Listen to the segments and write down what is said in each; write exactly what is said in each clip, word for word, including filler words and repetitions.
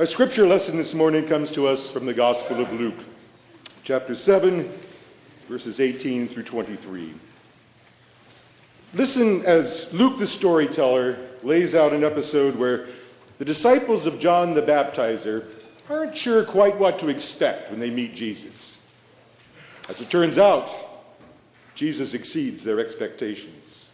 Our scripture lesson this morning comes to us from the Gospel of Luke, chapter seven, verses eighteen through twenty-three. Listen as Luke the storyteller lays out an episode where the disciples of John the Baptizer aren't sure quite what to expect when they meet Jesus. As it turns out, Jesus exceeds their expectations.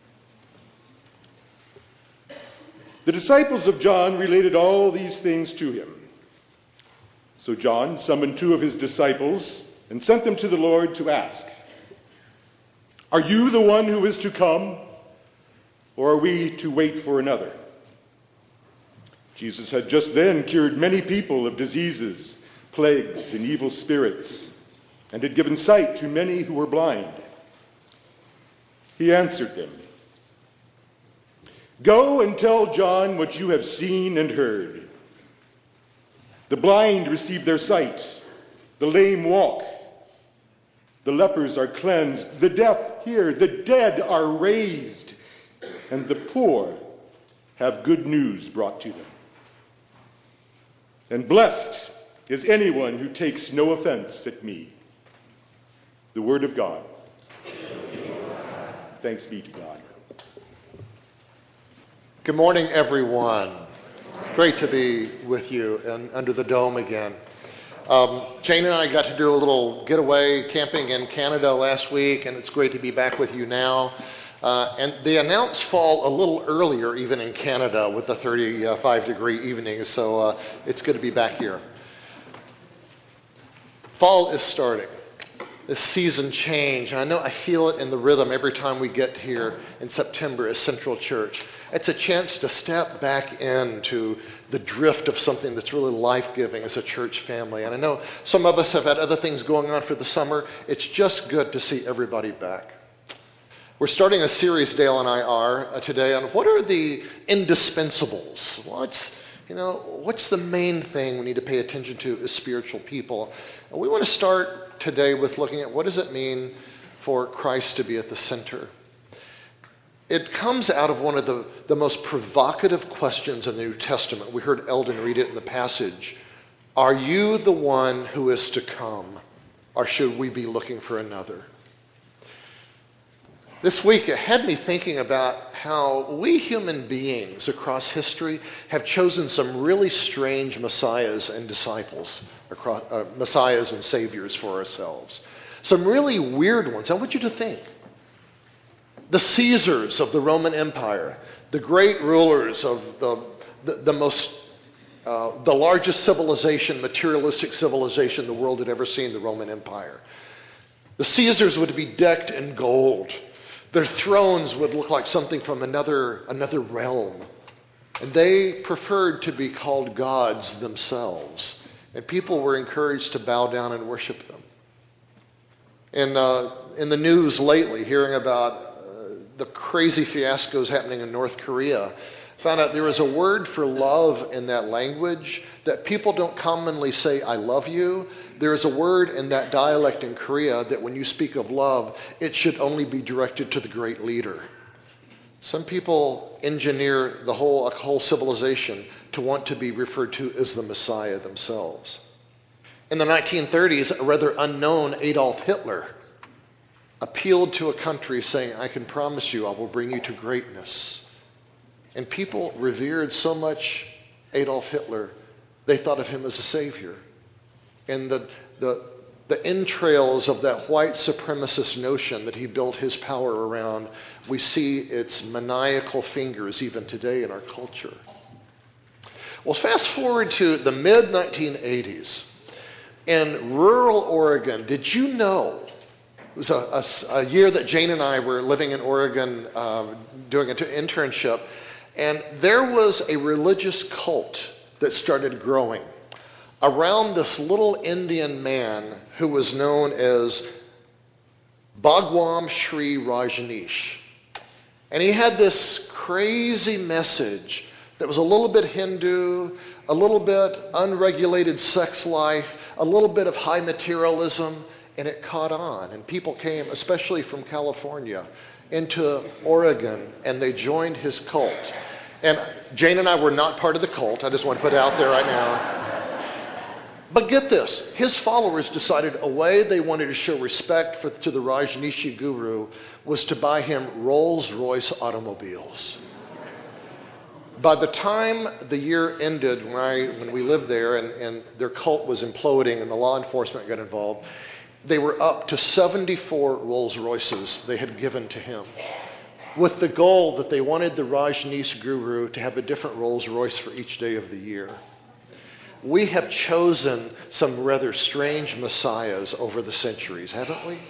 The disciples of John related all these things to him. So John summoned two of his disciples and sent them to the Lord to ask, "Are you the one who is to come, or are we to wait for another?" Jesus had just then cured many people of diseases, plagues, and evil spirits, and had given sight to many who were blind. He answered them, "Go and tell John what you have seen and heard. The blind receive their sight, the lame walk, the lepers are cleansed, the deaf hear, the dead are raised, and the poor have good news brought to them. And blessed is anyone who takes no offense at me." The word of God. Thanks be to God. Good morning, everyone. It's great to be with you and under the dome again. Um, Jane and I got to do a little getaway camping in Canada last week, and it's great to be back with you now. Uh, and they announced fall a little earlier, even in Canada, with the thirty-five degree evenings, so uh, it's good to be back here. Fall is starting. This season change. I know I feel it in the rhythm every time we get here in September as Central Church. It's a chance to step back into the drift of something that's really life-giving as a church family. And I know some of us have had other things going on for the summer. It's just good to see everybody back. We're starting a series, Dale and I are, uh, today on what are the indispensables? What's, you know, what's the main thing we need to pay attention to as spiritual people? And we want to start today with looking at what does it mean for Christ to be at the center. It comes out of one of the, the most provocative questions in the New Testament. We heard Eldon read it in the passage. Are you the one who is to come, or should we be looking for another? This week it had me thinking about how we human beings across history have chosen some really strange messiahs and disciples, across, uh, messiahs and saviors for ourselves. Some really weird ones. I want you to think. The Caesars of the Roman Empire, the great rulers of the, the, the most, uh, the largest civilization, materialistic civilization the world had ever seen, the Roman Empire. The Caesars would be decked in gold. Their thrones would look like something from another, another realm. And they preferred to be called gods themselves. And people were encouraged to bow down and worship them. And uh, in the news lately, hearing about uh, the crazy fiascos happening in North Korea, found out there is a word for love in that language that people don't commonly say, "I love you." There is a word in that dialect in Korea that when you speak of love, it should only be directed to the great leader. Some people engineer the whole, a whole civilization to want to be referred to as the Messiah themselves. In the nineteen thirties, a rather unknown Adolf Hitler appealed to a country saying, "I can promise you I will bring you to greatness." And people revered so much Adolf Hitler, they thought of him as a savior. And the, the, the entrails of that white supremacist notion that he built his power around, we see its maniacal fingers even today in our culture. Well, fast forward to the mid nineteen eighties. In rural Oregon, did you know, it was a, a, a year that Jane and I were living in Oregon uh, doing an internship, and there was a religious cult that started growing around this little Indian man who was known as Bhagwan Sri Rajneesh. And he had this crazy message that was a little bit Hindu, a little bit unregulated sex life, a little bit of high materialism, and it caught on. And people came, especially from California, into Oregon, and they joined his cult. And Jane and I were not part of the cult. I just want to put it out there right now. But get this. His followers decided a way they wanted to show respect for, to the Rajneesh guru was to buy him Rolls-Royce automobiles. By the time the year ended, when, I, when we lived there and, and their cult was imploding and the law enforcement got involved, they were up to seventy-four Rolls-Royces they had given to him, with the goal that they wanted the Rajneesh guru to have a different Rolls-Royce for each day of the year. We have chosen some rather strange messiahs over the centuries, haven't we?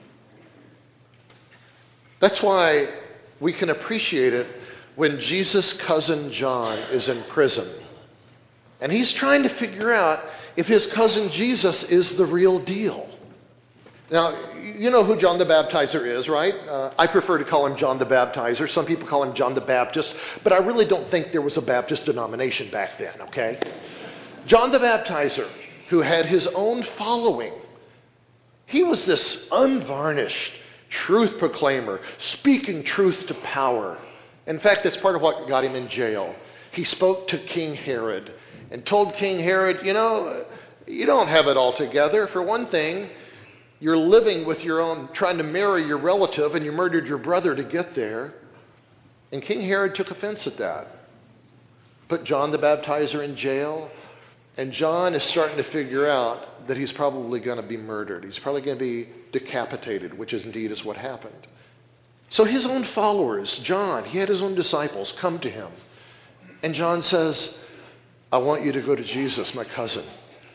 That's why we can appreciate it when Jesus' cousin John is in prison. And he's trying to figure out if his cousin Jesus is the real deal. Now, you know who John the Baptizer is, right? Uh, I prefer to call him John the Baptizer. Some people call him John the Baptist, but I really don't think there was a Baptist denomination back then, okay? John the Baptizer, who had his own following, he was this unvarnished truth proclaimer, speaking truth to power. In fact, that's part of what got him in jail. He spoke to King Herod and told King Herod, you know, you don't have it all together. For one thing, you're living with your own, trying to marry your relative, and you murdered your brother to get there. And King Herod took offense at that. Put John the Baptizer in jail, and John is starting to figure out that he's probably going to be murdered. He's probably going to be decapitated, which is indeed is what happened. So his own followers, John, he had his own disciples come to him. And John says, I want you to go to Jesus, my cousin.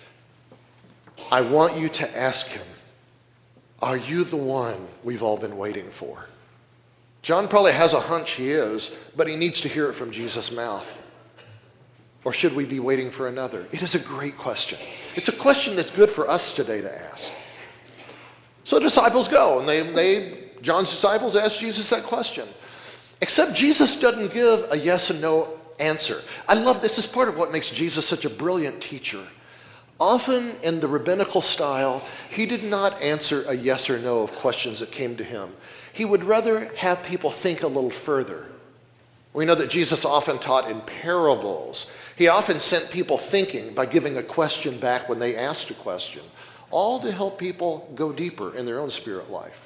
I want you to ask him, are you the one we've all been waiting for? John probably has a hunch he is, but he needs to hear it from Jesus' mouth. Or should we be waiting for another? It is a great question. It's a question that's good for us today to ask. So the disciples go, and they, they John's disciples ask Jesus that question. Except Jesus doesn't give a yes and no answer. I love this. This is part of what makes Jesus such a brilliant teacher. Often in the rabbinical style, he did not answer a yes or no of questions that came to him. He would rather have people think a little further. We know that Jesus often taught in parables. He often sent people thinking by giving a question back when they asked a question, all to help people go deeper in their own spirit life.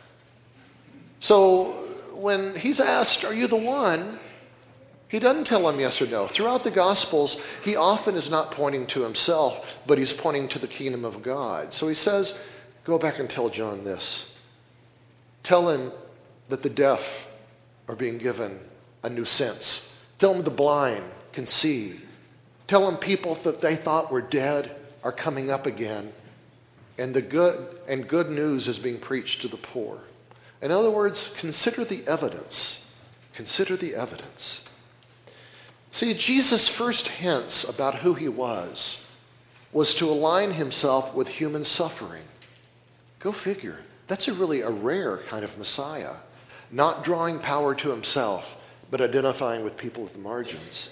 So when he's asked, are you the one? He doesn't tell him yes or no. Throughout the Gospels, he often is not pointing to himself, but he's pointing to the kingdom of God. So he says, go back and tell John this. Tell him that the deaf are being given a new sense. Tell him the blind can see. Tell him people that they thought were dead are coming up again. And the good and good news is being preached to the poor. In other words, consider the evidence. Consider the evidence. See, Jesus' first hints about who he was was to align himself with human suffering. Go figure. That's a really a rare kind of Messiah. Not drawing power to himself, but identifying with people at the margins.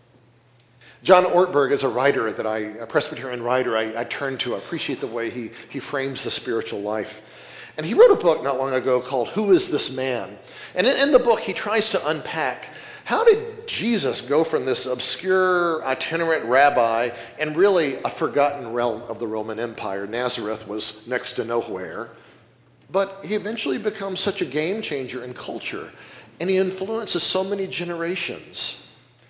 John Ortberg is a writer that I, a Presbyterian writer I, I turn to. I appreciate the way he, he frames the spiritual life. And he wrote a book not long ago called Who Is This Man? And in, in the book, he tries to unpack how did Jesus go from this obscure itinerant rabbi and really a forgotten realm of the Roman Empire? Nazareth was next to nowhere. But he eventually becomes such a game changer in culture, and he influences so many generations.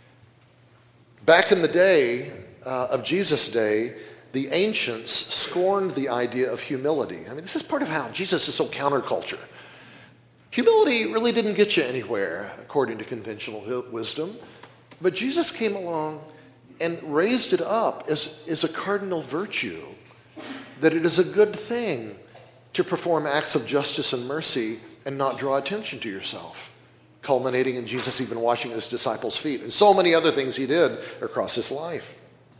Back in the day uh, of Jesus' day, the ancients scorned the idea of humility. I mean, this is part of how Jesus is so counterculture. Humility really didn't get you anywhere, according to conventional wisdom. But Jesus came along and raised it up as, as a cardinal virtue, that it is a good thing to perform acts of justice and mercy and not draw attention to yourself, culminating in Jesus even washing his disciples' feet and so many other things he did across his life.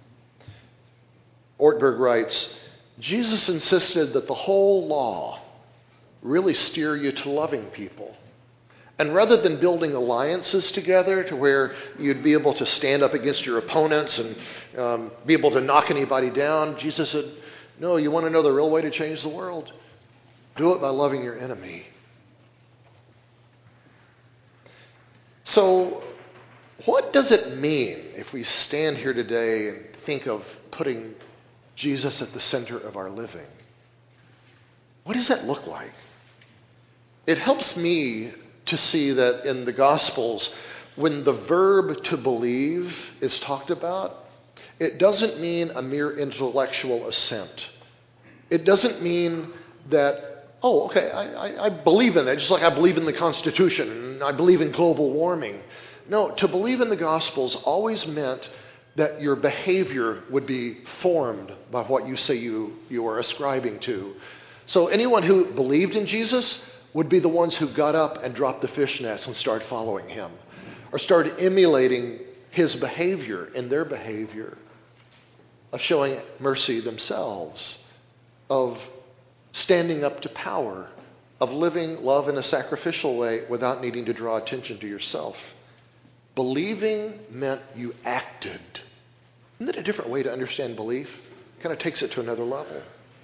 Ortberg writes, Jesus insisted that the whole law really steer you to loving people. And rather than building alliances together to where you'd be able to stand up against your opponents and um, be able to knock anybody down, Jesus said, no, you want to know the real way to change the world? Do it by loving your enemy. So what does it mean if we stand here today and think of putting Jesus at the center of our living? What does that look like? It helps me to see that in the Gospels, when the verb to believe is talked about, it doesn't mean a mere intellectual assent. It doesn't mean that, oh, okay, I, I, I believe in that, just like I believe in the Constitution and I believe in global warming. No, to believe in the Gospels always meant that your behavior would be formed by what you say you, you are ascribing to. So anyone who believed in Jesus would be the ones who got up and dropped the fishnets and started following him, or started emulating his behavior and their behavior of showing mercy themselves, of standing up to power, of living love in a sacrificial way without needing to draw attention to yourself. Believing meant you acted. Isn't that a different way to understand belief? It kind of takes it to another level.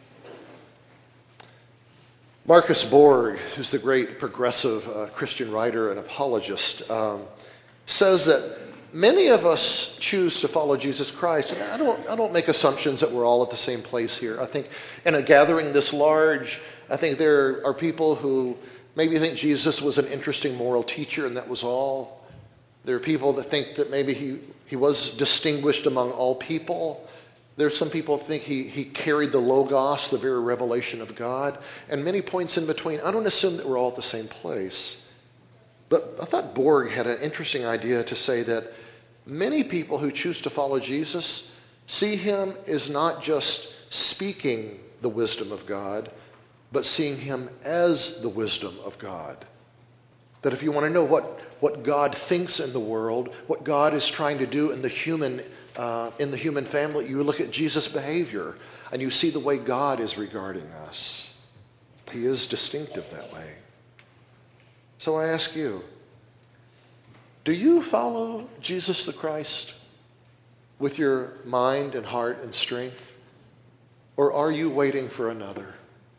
Marcus Borg, who's the great progressive uh, Christian writer and apologist, um, says that many of us choose to follow Jesus Christ. And I don't, I don't make assumptions that we're all at the same place here. I think in a gathering this large, I think there are people who maybe think Jesus was an interesting moral teacher and that was all. There are people that think that maybe he, he was distinguished among all people. There's some people who think he, he carried the Logos, the very revelation of God, and many points in between. I don't assume that we're all at the same place. But I thought Borg had an interesting idea to say that many people who choose to follow Jesus see him as not just speaking the wisdom of God, but seeing him as the wisdom of God. That if you want to know what, what God thinks in the world, what God is trying to do in the human uh, in the human family, you look at Jesus' behavior and you see the way God is regarding us. He is distinctive that way. So I ask you, do you follow Jesus the Christ with your mind and heart and strength? Or are you waiting for another?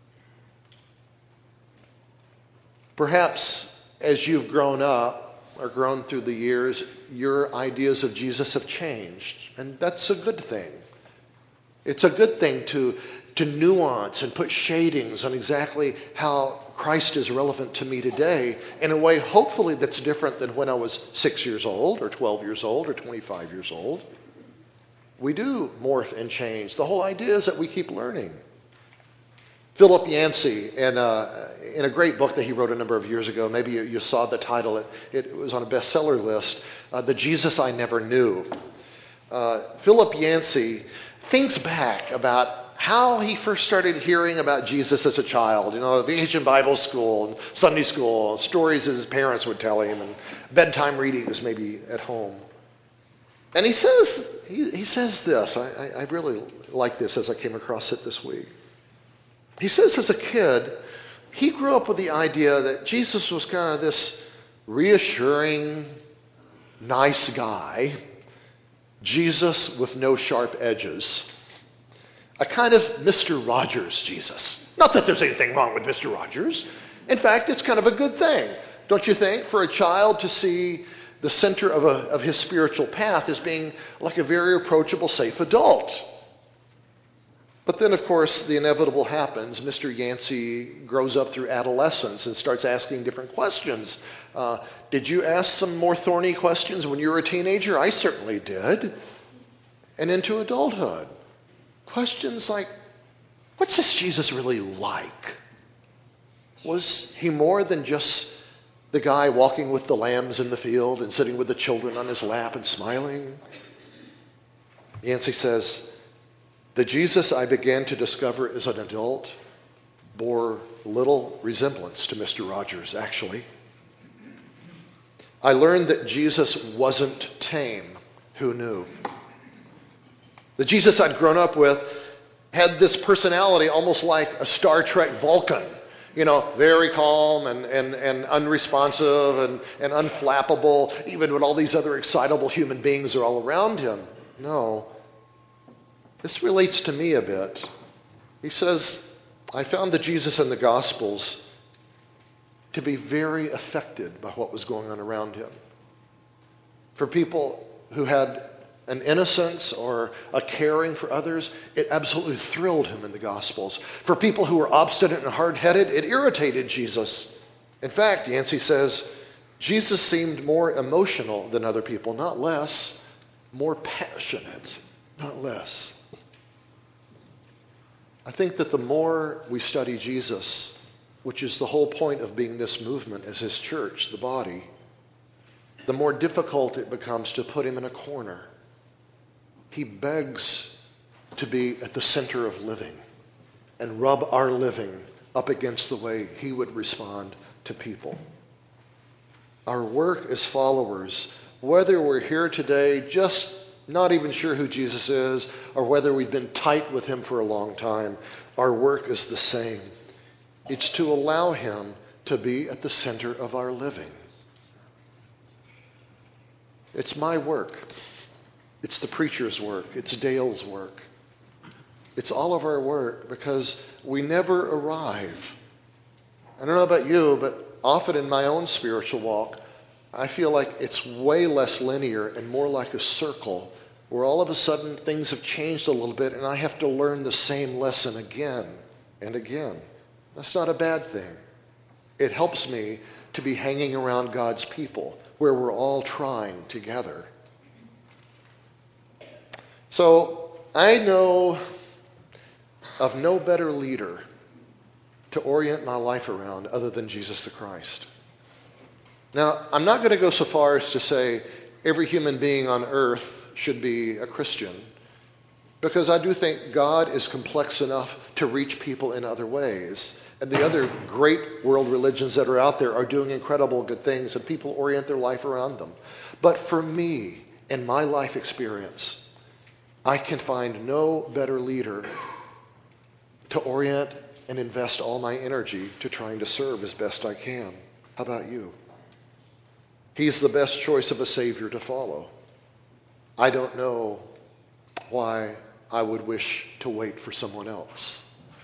Perhaps as you've grown up or grown through the years, your ideas of Jesus have changed. And that's a good thing. It's a good thing to, to nuance and put shadings on exactly how Christ is relevant to me today in a way, hopefully, that's different than when I was six years old or twelve years old or twenty-five years old. We do morph and change. The whole idea is that we keep learning. Philip Yancey, in a, in a great book that he wrote a number of years ago, maybe you, you saw the title, it, it was on a bestseller list, uh, The Jesus I Never Knew. Uh, Philip Yancey thinks back about how he first started hearing about Jesus as a child. You know, Vacation Bible School, and Sunday school, stories his parents would tell him, and bedtime readings maybe at home. And he says, he, he says this, I, I, I really like this as I came across it this week. He says as a kid, he grew up with the idea that Jesus was kind of this reassuring, nice guy, Jesus with no sharp edges, a kind of Mister Rogers Jesus. Not that there's anything wrong with Mister Rogers. In fact, it's kind of a good thing, don't you think, for a child to see the center of, a, of his spiritual path as being like a very approachable, safe adult. But then, of course, the inevitable happens. Mister Yancey grows up through adolescence and starts asking different questions. Uh, did you ask some more thorny questions when you were a teenager? I certainly did. And into adulthood. Questions like, what's this Jesus really like? Was he more than just the guy walking with the lambs in the field and sitting with the children on his lap and smiling? Yancey says, the Jesus I began to discover as an adult bore little resemblance to Mister Rogers, actually. I learned that Jesus wasn't tame. Who knew? The Jesus I'd grown up with had this personality almost like a Star Trek Vulcan. You know, very calm and, and, and unresponsive and, and unflappable, even when all these other excitable human beings are all around him. No. This relates to me a bit. He says, I found the Jesus in the Gospels to be very affected by what was going on around him. For people who had an innocence or a caring for others, it absolutely thrilled him in the Gospels. For people who were obstinate and hard-headed, it irritated Jesus. In fact, Yancey says, Jesus seemed more emotional than other people, not less, more passionate, not less. I think that the more we study Jesus, which is the whole point of being this movement as his church, the body, the more difficult it becomes to put him in a corner. He begs to be at the center of living and rub our living up against the way he would respond to people. Our work as followers, whether we're here today just not even sure who Jesus is, or whether we've been tight with him for a long time, our work is the same. It's to allow him to be at the center of our living. It's my work. It's the preacher's work. It's Dale's work. It's all of our work because we never arrive. I don't know about you, but often in my own spiritual walk, I feel like it's way less linear and more like a circle where all of a sudden things have changed a little bit and I have to learn the same lesson again and again. That's not a bad thing. It helps me to be hanging around God's people where we're all trying together. So I know of no better leader to orient my life around other than Jesus the Christ. Now, I'm not going to go so far as to say every human being on earth should be a Christian, because I do think God is complex enough to reach people in other ways. And the other great world religions that are out there are doing incredible good things, and people orient their life around them. But for me, in my life experience, I can find no better leader to orient and invest all my energy to trying to serve as best I can. How about you? He's the best choice of a Savior to follow. I don't know why I would wish to wait for someone else.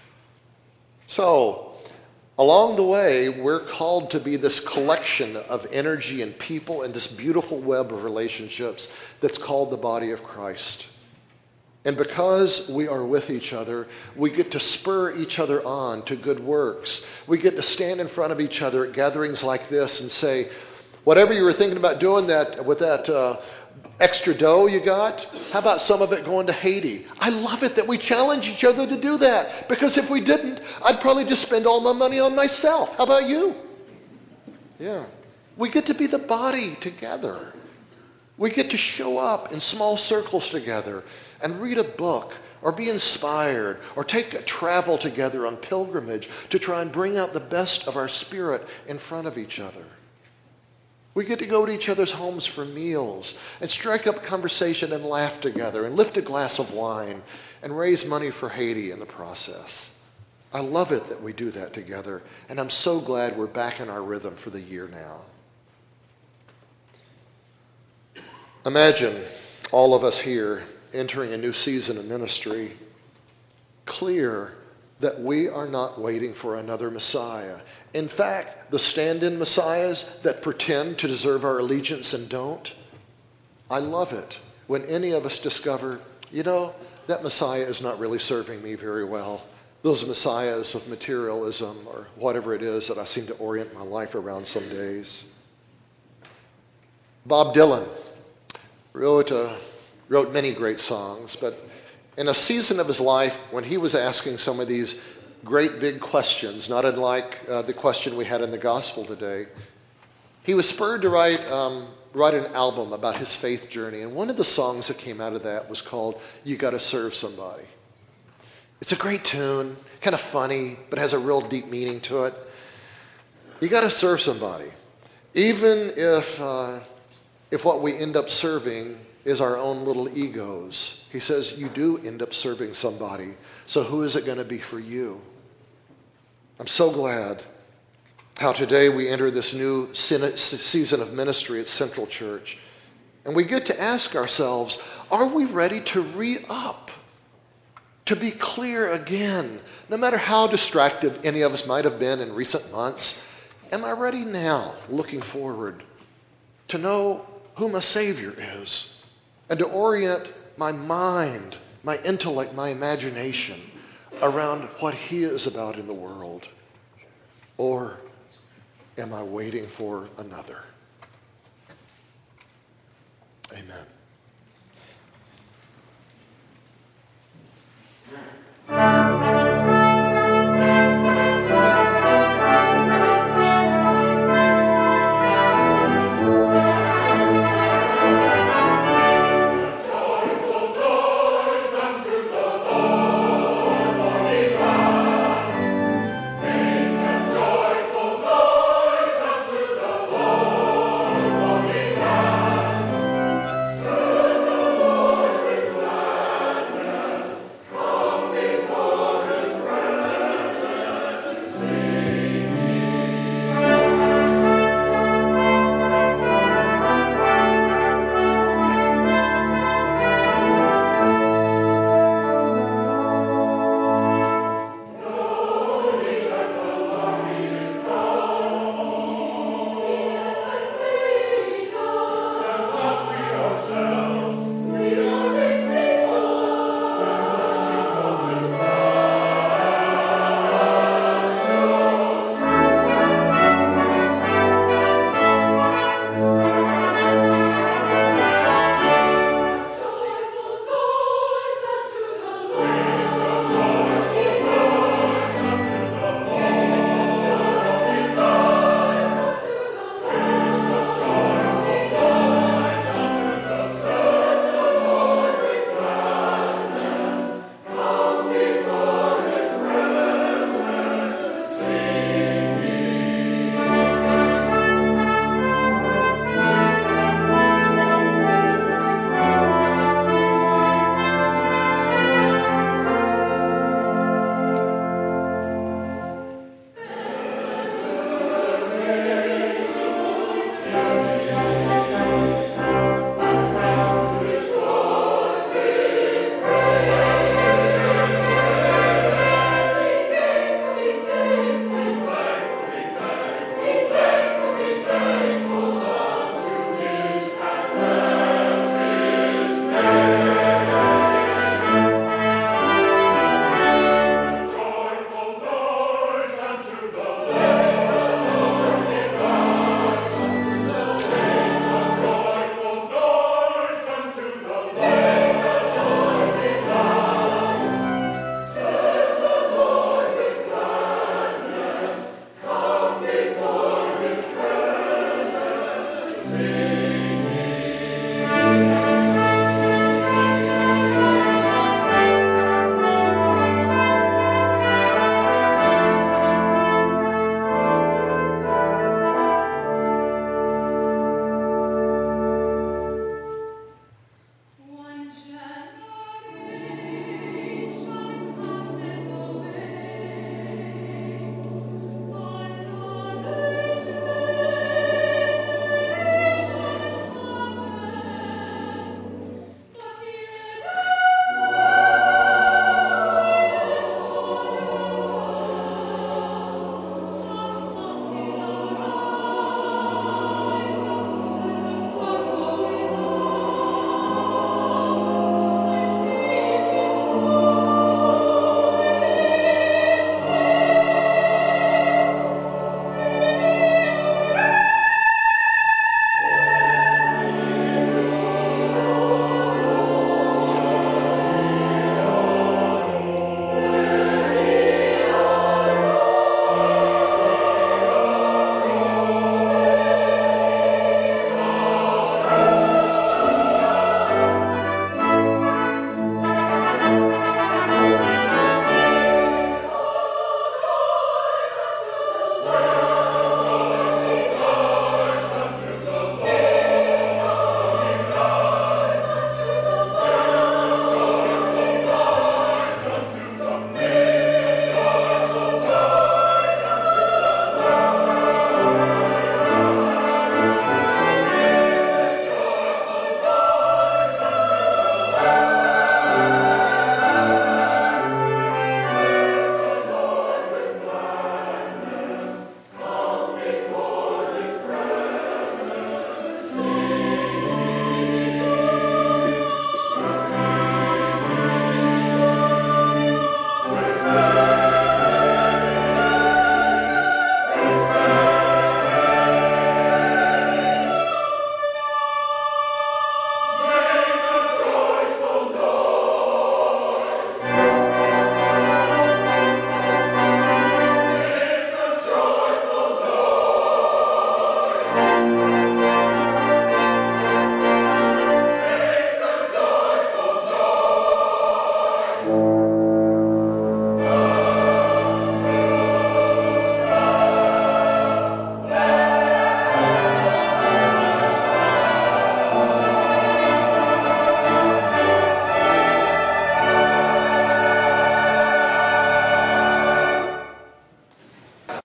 So, along the way, we're called to be this collection of energy and people and this beautiful web of relationships that's called the body of Christ. And because we are with each other, we get to spur each other on to good works. We get to stand in front of each other at gatherings like this and say, whatever you were thinking about doing that with that uh, extra dough you got, how about some of it going to Haiti? I love it that we challenge each other to do that, because if we didn't, I'd probably just spend all my money on myself. How about you? Yeah. We get to be the body together. We get to show up in small circles together and read a book or be inspired or take a travel together on pilgrimage to try and bring out the best of our spirit in front of each other. We get to go to each other's homes for meals and strike up conversation and laugh together and lift a glass of wine and raise money for Haiti in the process. I love it that we do that together, and I'm so glad we're back in our rhythm for the year now. Imagine all of us here entering a new season of ministry, clear that we are not waiting for another Messiah. In fact, the stand-in messiahs that pretend to deserve our allegiance and don't, I love it when any of us discover, you know, that Messiah is not really serving me very well. Those messiahs of materialism or whatever it is that I seem to orient my life around some days. Bob Dylan wrote, uh, wrote many great songs, but in a season of his life when he was asking some of these great big questions, not unlike uh, the question we had in the gospel today, he was spurred to write, um, write an album about his faith journey. And one of the songs that came out of that was called You Gotta Serve Somebody. It's a great tune, kind of funny, but has a real deep meaning to it. You gotta serve somebody. Even if, uh, if what we end up serving is our own little egos. He says you do end up serving somebody. So who is it going to be for you? I'm so glad how today we enter this new season of ministry at Central Church. And we get to ask ourselves, are we ready to re-up? To be clear again, no matter how distracted any of us might have been in recent months, am I ready now, looking forward, to know who my Savior is and to orient my mind, my intellect, my imagination around what he is about in the world? Or am I waiting for another? Amen.